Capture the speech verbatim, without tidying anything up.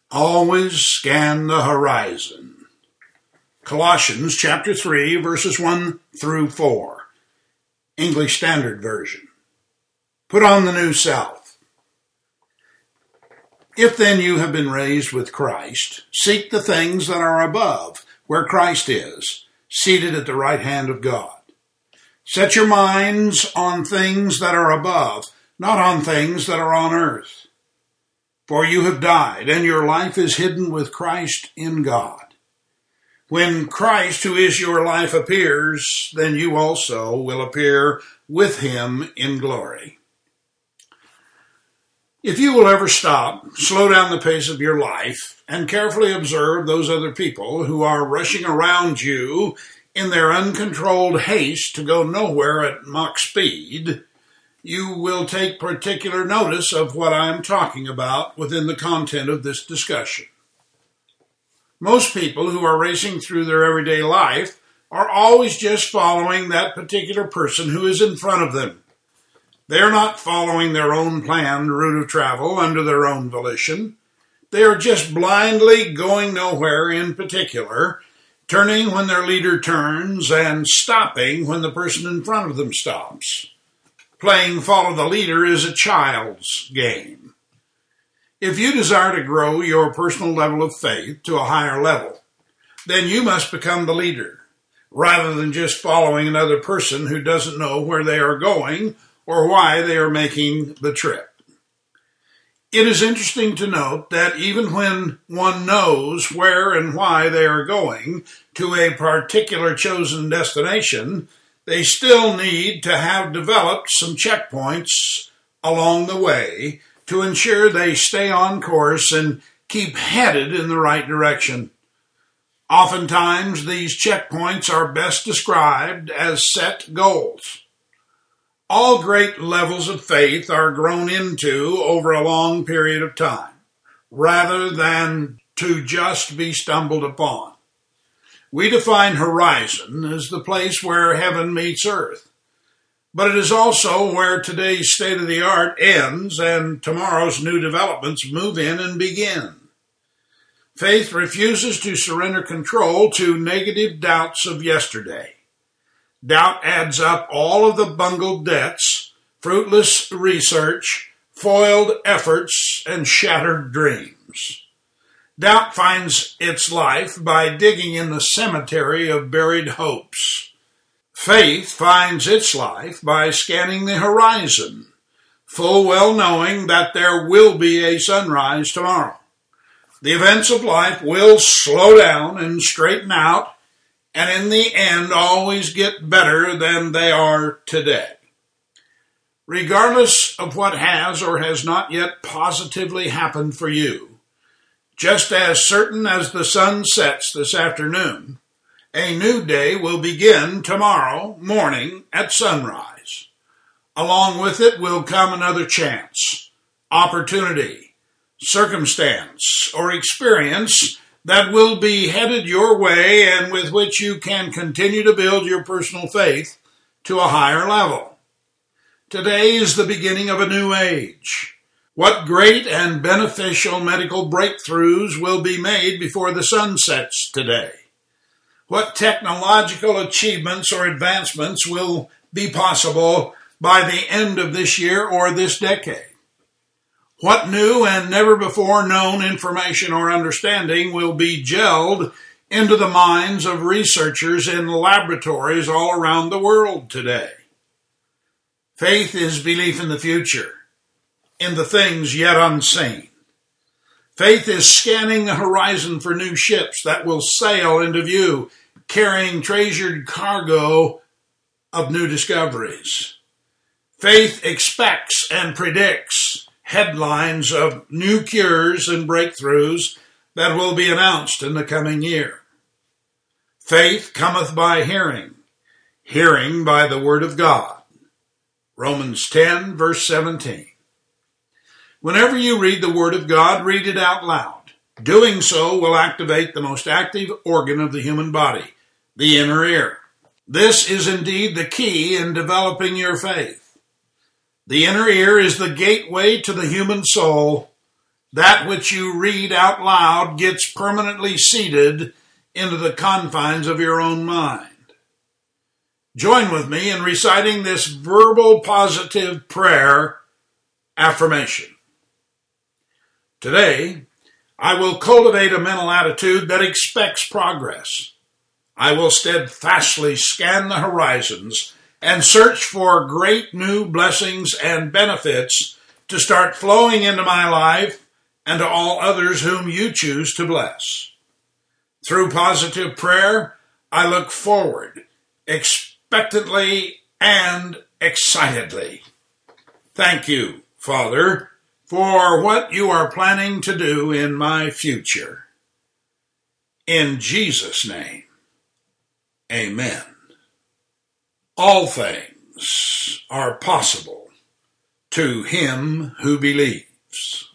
Always scan the horizon. Colossians chapter three, verses one through four. English Standard Version. Put on the new self. If then you have been raised with Christ, seek the things that are above, where Christ is, seated at the right hand of God. Set your minds on things that are above, not on things that are on earth. For you have died, and your life is hidden with Christ in God. When Christ, who is your life, appears, then you also will appear with him in glory. If you will ever stop, slow down the pace of your life, and carefully observe those other people who are rushing around you in their uncontrolled haste to go nowhere at Mach speed, you will take particular notice of what I am talking about within the content of this discussion. Most people who are racing through their everyday life are always just following that particular person who is in front of them. They're not following their own planned route of travel under their own volition. They are just blindly going nowhere in particular, turning when their leader turns and stopping when the person in front of them stops. Playing follow the leader is a child's game. If you desire to grow your personal level of faith to a higher level, then you must become the leader, rather than just following another person who doesn't know where they are going or why they are making the trip. It is interesting to note that even when one knows where and why they are going to a particular chosen destination, they still need to have developed some checkpoints along the way to ensure they stay on course and keep headed in the right direction. Oftentimes, these checkpoints are best described as set goals. All great levels of faith are grown into over a long period of time, rather than to just be stumbled upon. We define horizon as the place where heaven meets earth, but it is also where today's state-of-the-art ends and tomorrow's new developments move in and begin. Faith refuses to surrender control to negative doubts of yesterday. Doubt adds up all of the bungled debts, fruitless research, foiled efforts, and shattered dreams. Doubt finds its life by digging in the cemetery of buried hopes. Faith finds its life by scanning the horizon, full well knowing that there will be a sunrise tomorrow. The events of life will slow down and straighten out, and in the end always get better than they are today. Regardless of what has or has not yet positively happened for you, just as certain as the sun sets this afternoon, a new day will begin tomorrow morning at sunrise. Along with it will come another chance, opportunity, circumstance, or experience that will be headed your way and with which you can continue to build your personal faith to a higher level. Today is the beginning of a new age. What great and beneficial medical breakthroughs will be made before the sun sets today? What technological achievements or advancements will be possible by the end of this year or this decade? What new and never before known information or understanding will be gelled into the minds of researchers in laboratories all around the world today? Faith is belief in the future, in the things yet unseen. Faith is scanning the horizon for new ships that will sail into view, carrying treasured cargo of new discoveries. Faith expects and predicts headlines of new cures and breakthroughs that will be announced in the coming year. Faith cometh by hearing, hearing by the word of God. Romans ten, verse seventeen. Whenever you read the Word of God, read it out loud. Doing so will activate the most active organ of the human body, the inner ear. This is indeed the key in developing your faith. The inner ear is the gateway to the human soul That which you read out loud gets permanently seated into the confines of your own mind. Join with me in reciting this verbal positive prayer affirmation. Today, I will cultivate a mental attitude that expects progress. I will steadfastly scan the horizons and search for great new blessings and benefits to start flowing into my life and to all others whom you choose to bless. Through positive prayer, I look forward expectantly and excitedly. Thank you, Father, for what you are planning to do in my future. In Jesus' name, amen. All things are possible to him who believes.